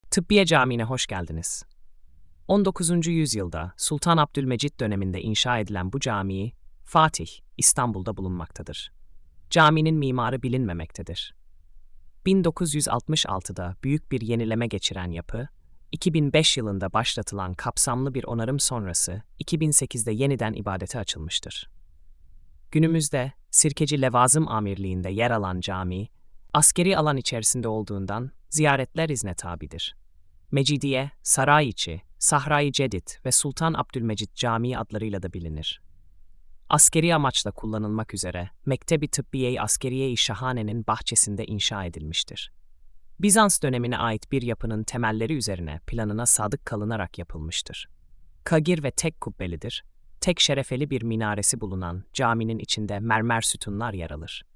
Tıbbiye Camii'ne hoş geldiniz. 19. yüzyılda Sultan Abdülmecit döneminde inşa edilen bu cami, Fatih, İstanbul'da bulunmaktadır. Caminin mimarı bilinmemektedir. 1966'da büyük bir yenileme geçiren yapı, 2005 yılında başlatılan kapsamlı bir onarım sonrası 2008'de yeniden ibadete açılmıştır. Günümüzde Sirkeci Levazım Amirliği'nde yer alan cami, askeri alan içerisinde olduğundan ziyaretler izne tabidir. Mecidiye, Sarayiçi, Sahra-i Cedid ve Sultan Abdülmecit Camii adlarıyla da bilinir. Askeri amaçla kullanılmak üzere Mektebi Tıbbiye-i Askeriye-i Şahane'nin bahçesinde inşa edilmiştir. Bizans dönemine ait bir yapının temelleri üzerine planına sadık kalınarak yapılmıştır. Kagir ve tek kubbelidir. Tek şerefeli bir minaresi bulunan caminin içinde mermer sütunlar yer alır.